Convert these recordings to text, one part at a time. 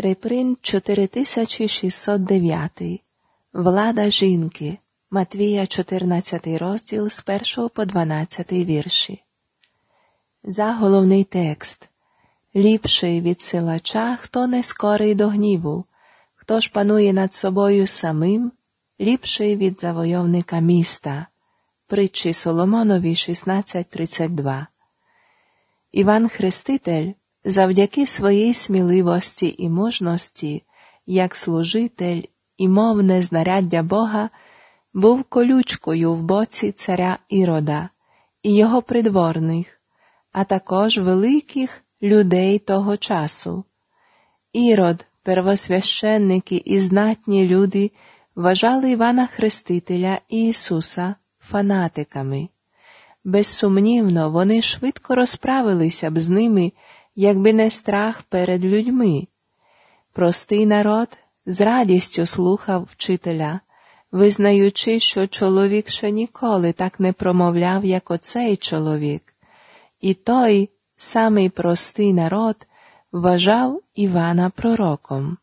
Репринт 4609. Влада жінки. Матвія 14 розділ з 1 по 12 вірші. Заголовний текст. Ліпший від силача, хто не скорий до гніву, хто ж панує над собою самим, ліпший від завойовника міста. Притчі Соломонові 16:32. Іван Хреститель завдяки своїй сміливості і мужності, як служитель і мовне знаряддя Бога, був колючкою в боці царя Ірода і його придворних, а також великих людей того часу. Ірод, первосвященники і знатні люди вважали Івана Хрестителя і Ісуса фанатиками. Безсумнівно, вони швидко розправилися б з ними, якби не страх перед людьми. Простий народ з радістю слухав вчителя, визнаючи, що чоловік ще ніколи так не промовляв, як оцей чоловік. І той самий простий народ вважав Івана пророком.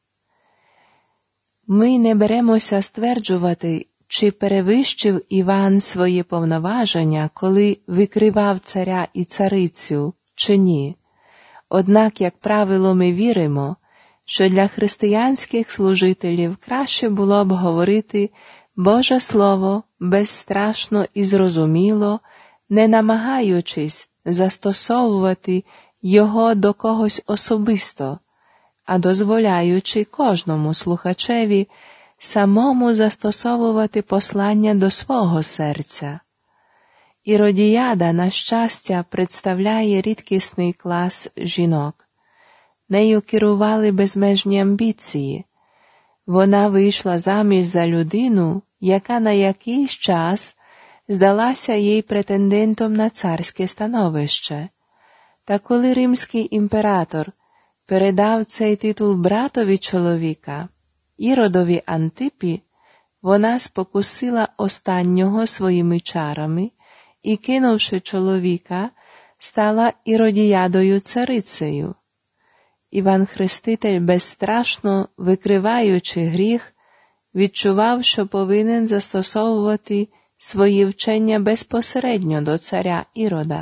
Ми не беремося стверджувати, чи перевищив Іван свої повноваження, коли викривав царя і царицю, чи ні. Однак, як правило, ми віримо, що для християнських служителів краще було б говорити Боже Слово безстрашно і зрозуміло, не намагаючись застосовувати його до когось особисто, а дозволяючи кожному слухачеві самому застосовувати послання до свого серця. Іродіяда, на щастя, представляє рідкісний клас жінок. Нею керували безмежні амбіції. Вона вийшла заміж за людину, яка на якийсь час здалася їй претендентом на царське становище. Та коли римський імператор передав цей титул братові чоловіка, Іродові Антипі, вона спокусила останнього своїми чарами і, кинувши чоловіка, стала Іродіядою царицею. Іван Хреститель, безстрашно викриваючи гріх, відчував, що повинен застосовувати свої вчення безпосередньо до царя Ірода.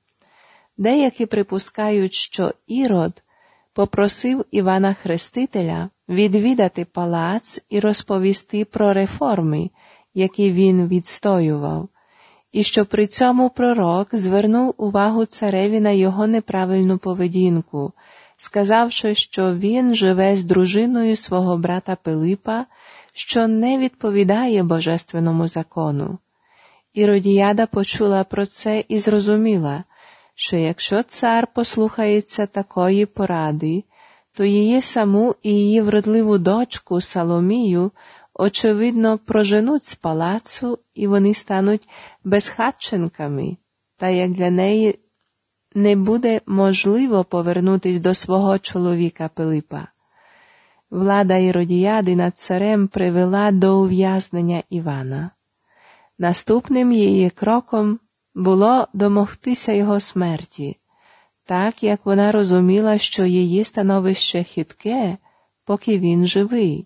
Деякі припускають, що Ірод попросив Івана Хрестителя відвідати палац і розповісти про реформи, які він відстоював, і що при цьому пророк звернув увагу цареві на його неправильну поведінку, сказавши, що він живе з дружиною свого брата Пилипа, що не відповідає божественному закону. Іродіяда почула про це і зрозуміла, що якщо цар послухається такої поради, то її саму і її вродливу дочку Саломію, очевидно, проженуть з палацу, і вони стануть безхатченками, та як для неї не буде можливо повернутись до свого чоловіка Пилипа. Влада Іродіяди над царем привела до ув'язнення Івана. Наступним її кроком було домогтися його смерті, так як вона розуміла, що її становище хитке, поки він живий.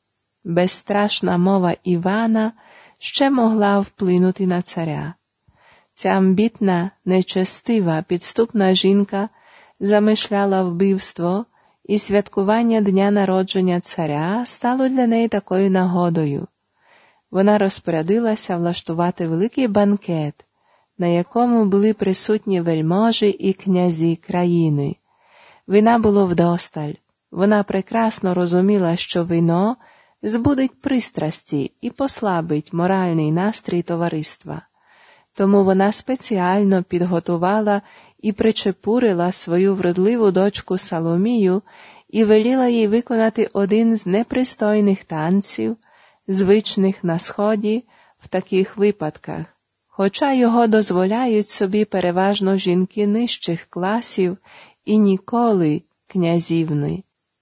Безстрашна мова Івана ще могла вплинути на царя. Ця амбітна, нечестива, підступна жінка замишляла вбивство, і святкування дня народження царя стало для неї такою нагодою. Вона розпорядилася влаштувати великий банкет, на якому були присутні вельможі і князі країни. Вина було вдосталь. Вона прекрасно розуміла, що вино збудить пристрасті і послабить моральний настрій товариства. Тому вона спеціально підготувала і причепурила свою вродливу дочку Саломію і веліла їй виконати один з непристойних танців, звичних на Сході в таких випадках, хоча його дозволяють собі переважно жінки нижчих класів і ніколи князівни.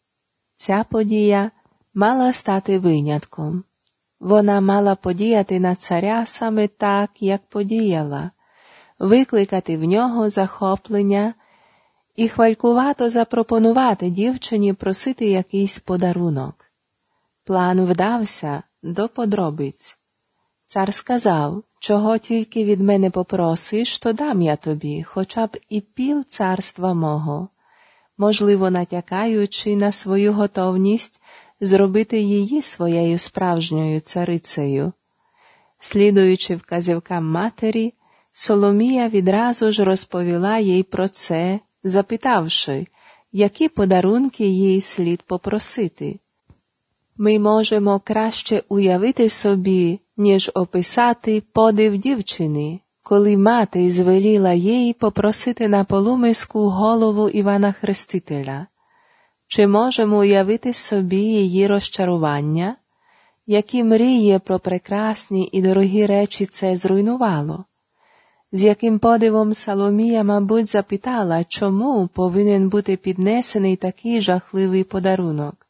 Ця подія мала стати винятком. Вона мала подіяти на царя саме так, як подіяла, викликати в нього захоплення і хвалькувато запропонувати дівчині просити якийсь подарунок. План вдався до подробиць. Цар сказав, чого тільки від мене попросиш, то дам я тобі, хоча б і пів царства мого, можливо, натякаючи на свою готовність зробити її своєю справжньою царицею. Слідуючи вказівкам матері, Соломія відразу ж розповіла їй про це, запитавши, які подарунки їй слід попросити. Ми можемо краще уявити собі, ніж описати подив дівчини, коли мати звеліла їй попросити на полумиску голову Івана Хрестителя. Чи можемо уявити собі її розчарування, які мрії про прекрасні і дорогі речі це зруйнувало? З яким подивом Соломія, мабуть, запитала, чому повинен бути піднесений такий жахливий подарунок.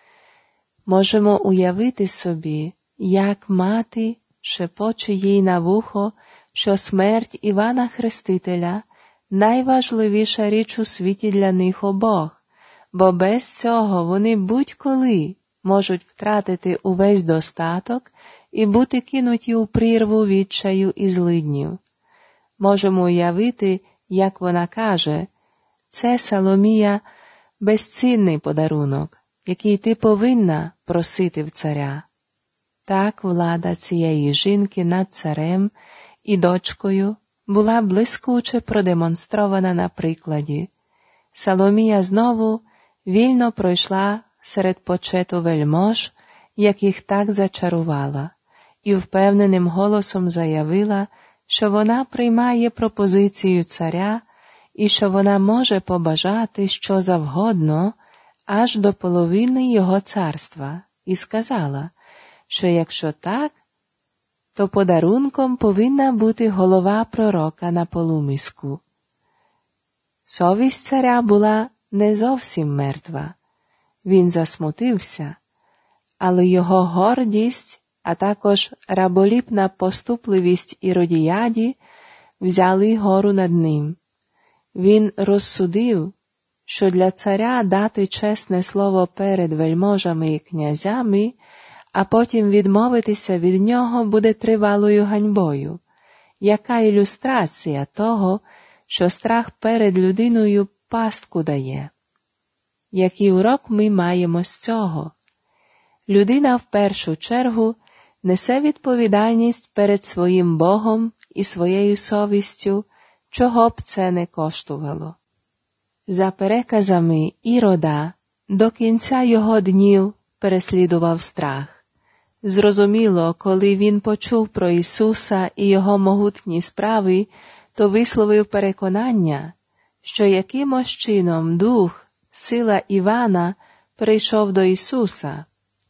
Можемо уявити собі, як мати шепоче їй на вухо, що смерть Івана Хрестителя – найважливіша річ у світі для них обох, бо без цього вони будь-коли можуть втратити увесь достаток і бути кинуті у прірву відчаю і злиднів. Можемо уявити, як вона каже, «Це, Соломія, безцінний подарунок, який ти повинна просити в царя». Так влада цієї жінки над царем і дочкою була блискуче продемонстрована на прикладі. Соломія знову вільно пройшла серед почету вельмож, яких так зачарувала, і впевненим голосом заявила, що вона приймає пропозицію царя і що вона може побажати що завгодно аж до половини його царства, і сказала, що якщо так, то подарунком повинна бути голова пророка на полумиску. Совість царя була не зовсім мертва. Він засмутився, але його гордість, а також раболіпна поступливість Іродіяді взяли гору над ним. Він розсудив, що для царя дати чесне слово перед вельможами і князями, а потім відмовитися від нього буде тривалою ганьбою. Яка ілюстрація того, що страх перед людиною пастку дає? Який урок ми маємо з цього? Людина в першу чергу несе відповідальність перед своїм Богом і своєю совістю, чого б це не коштувало. За переказами Ірода, до кінця його днів переслідував страх. Зрозуміло, коли він почув про Ісуса і Його могутні справи, то висловив переконання, що якимось чином дух, сила Івана прийшов до Ісуса.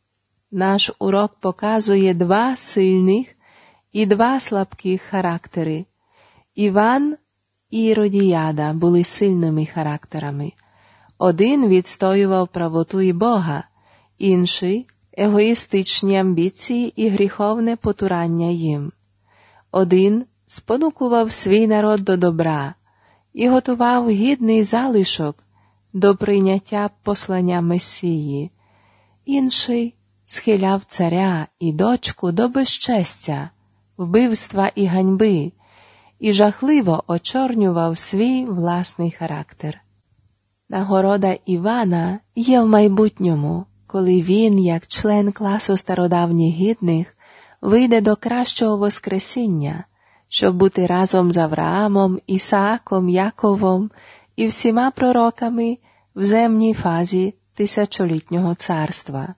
Наш урок показує два сильних і два слабких характери. Іван і Іродіяда були сильними характерами. Один відстоював правоту і Бога, інший – егоїстичні амбіції і гріховне потурання їм. Один спонукував свій народ до добра і готував гідний залишок до прийняття послання Месії. Інший схиляв царя і дочку до безчестя, вбивства і ганьби, і жахливо очорнював свій власний характер. Нагорода Івана є в майбутньому, коли він, як член класу стародавніх гідних, вийде до кращого воскресіння, щоб бути разом з Авраамом, Ісааком, Яковом і всіма пророками в земній фазі тисячолітнього царства.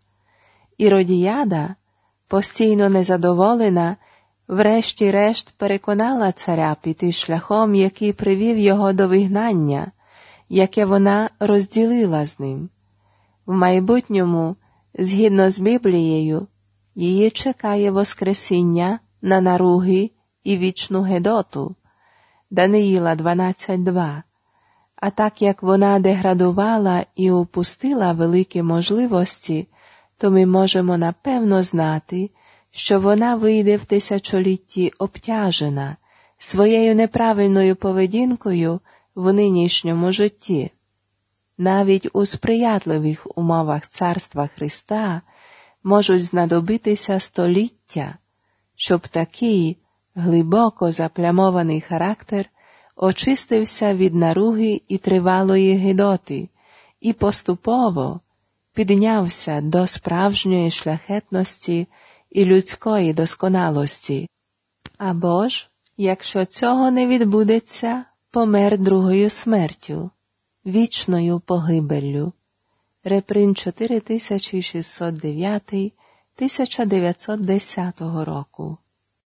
Іродіяда, постійно незадоволена, врешті-решт переконала царя піти шляхом, який привів його до вигнання, яке вона розділила з ним. В майбутньому, згідно з Біблією, її чекає воскресіння на наруги і вічну гедоту. Даниїла 12:2. А так як вона деградувала і упустила великі можливості, то ми можемо напевно знати, що вона вийде в тисячолітті обтяжена, своєю неправильною поведінкою в нинішньому житті. Навіть у сприятливих умовах Царства Христа можуть знадобитися століття, щоб такий глибоко заплямований характер очистився від наруги і тривалої гидоти і поступово піднявся до справжньої шляхетності і людської досконалості. Або ж, якщо цього не відбудеться, помер другою смертю, вічною погибеллю. Репринт 4609 1910 року.